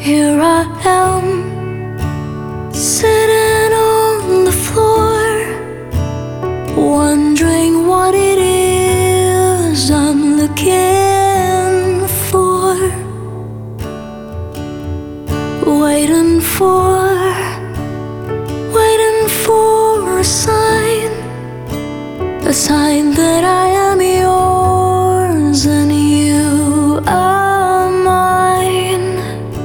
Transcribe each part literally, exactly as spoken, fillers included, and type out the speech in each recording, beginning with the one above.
Here I am, sitting on the floor, wondering what it is I'm looking for. Waiting for, waiting for a sign, a sign that I am yours and you are mine.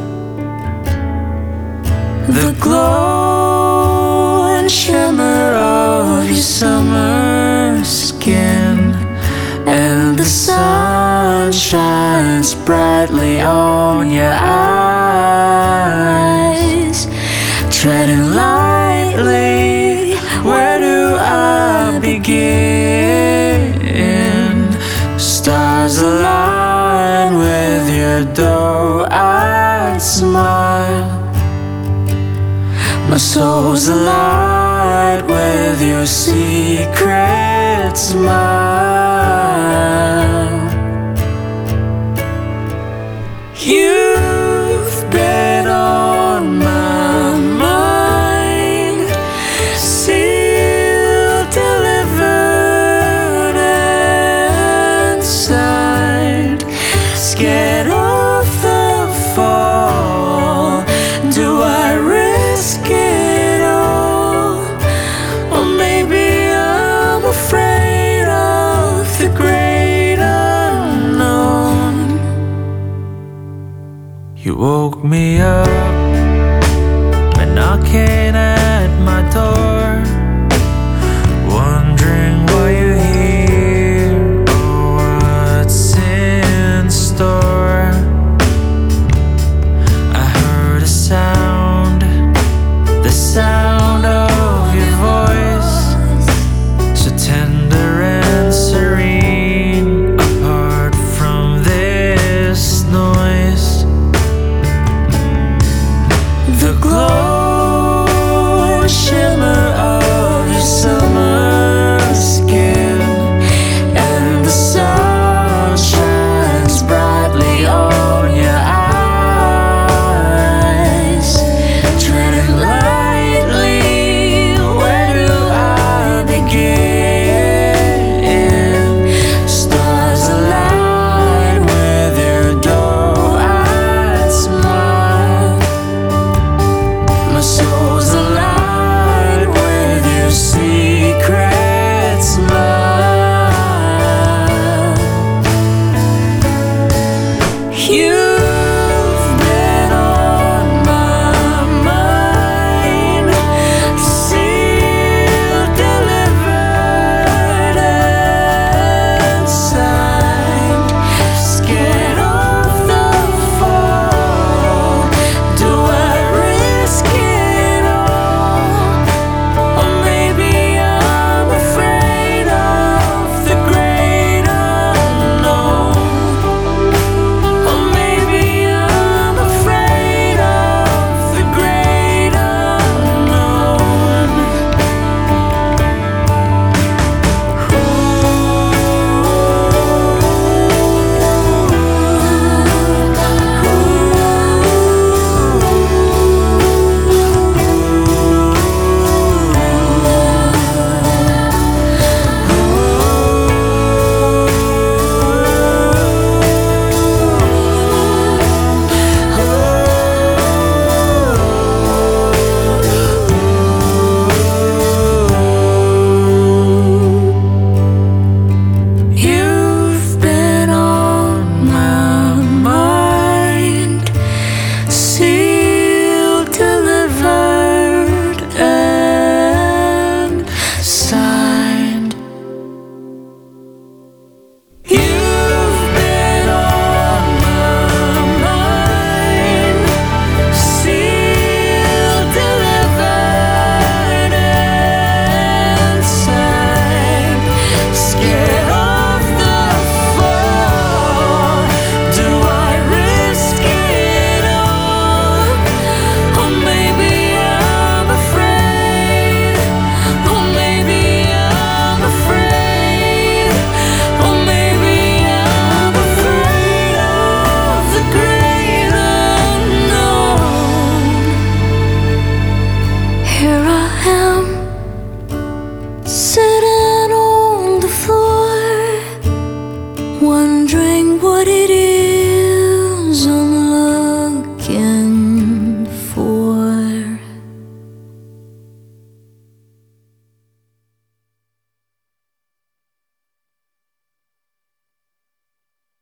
The glow and shimmer of your summer skin, and the sun shines brightly on your eyes. Treading lightly, where do I begin? Stars align with your doe-eyed smile. My soul's alight with your secret smile. You've been on my mind, sealed, delivered, and signed. Scared of the fall, do I risk it all? Or maybe I'm afraid of the great unknown. You woke me up by knocking at my door.